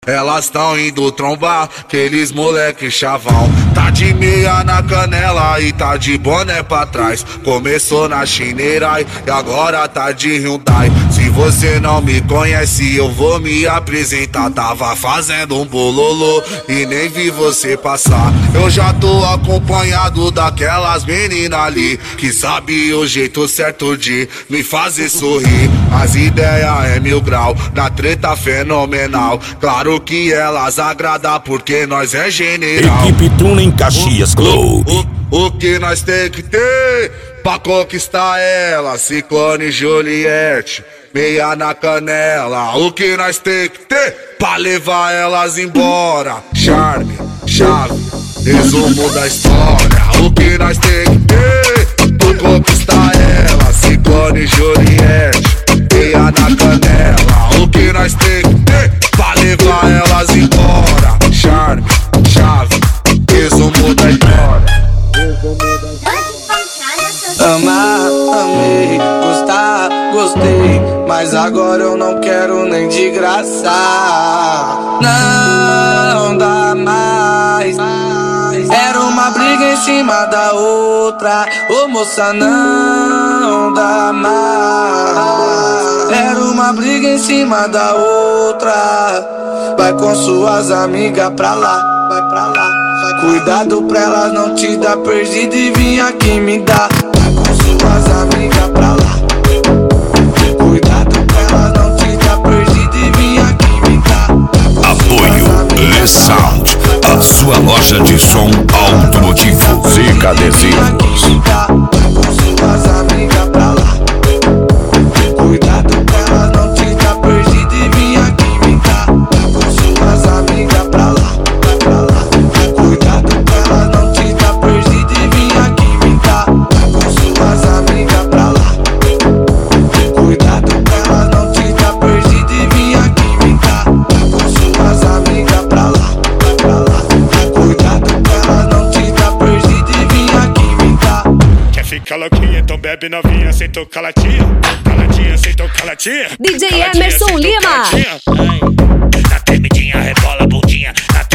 Elas tão indo trombar, aqueles moleque chavão. Tá de meia na canela e tá de boné pra trás. Começou na Chineirai e agora tá de Hyundai. Se você não me conhece, eu vou me apresentar. Tava fazendo um bololô e nem vi você passar. Eu já tô acompanhado daquelas meninas ali que sabe o jeito certo de me fazer sorrir. As ideias é 1000 grau, na treta fenomenal. Claro que elas agradam porque nós é general. Equipe Tuna em Caxias Globo. O que nós tem que ter pra conquistar ela? Ciclone e Juliette, meia na canela. O que nós tem que ter pra levar elas embora? Charme, chave, resumo da história. O que nós tem que ter pra conquistar ela? Ciclone e Juliette, meia na canela. O que nós tem que ter pra levar elas embora? Charme, chave, resumo da história. Amar, amei, gostar, gostei, mas agora eu não quero nem de graça. Não dá mais. Era uma briga em cima da outra. Ô moça, não dá mais. Era uma briga em cima da outra. Vai com suas amigas pra lá, vai pra lá. Cuidado pra elas não te dar perdido e vir aqui me dar. Vai com suas amigas pra lá. Cuidado pra elas não te dar perdido e vir aqui me dar. Apoio Le Sound, a sua loja de som automotivo. Zica Adesivos. Vai com suas amigas pra lá. Cuidado pra elas não te dar perdido e vir aqui me dar. Vai com suas amigas pra lá. Cuidado pra elas não te dar perdido e vir aqui me dar. Vai com suas amigas pra lá. Cuidado pra elas não te dar perdido e vir aqui me dar. Vai com suas amigas pra lá. Cuidado pra elas não te dar perdido e vir aqui me dar. Quer ficar louquinha, então bebe novinha, sem tocar latinha. Caladinha, sem tocar latinha. DJ Emerson Lima. Na tremidinha, rebola a bundinha. Na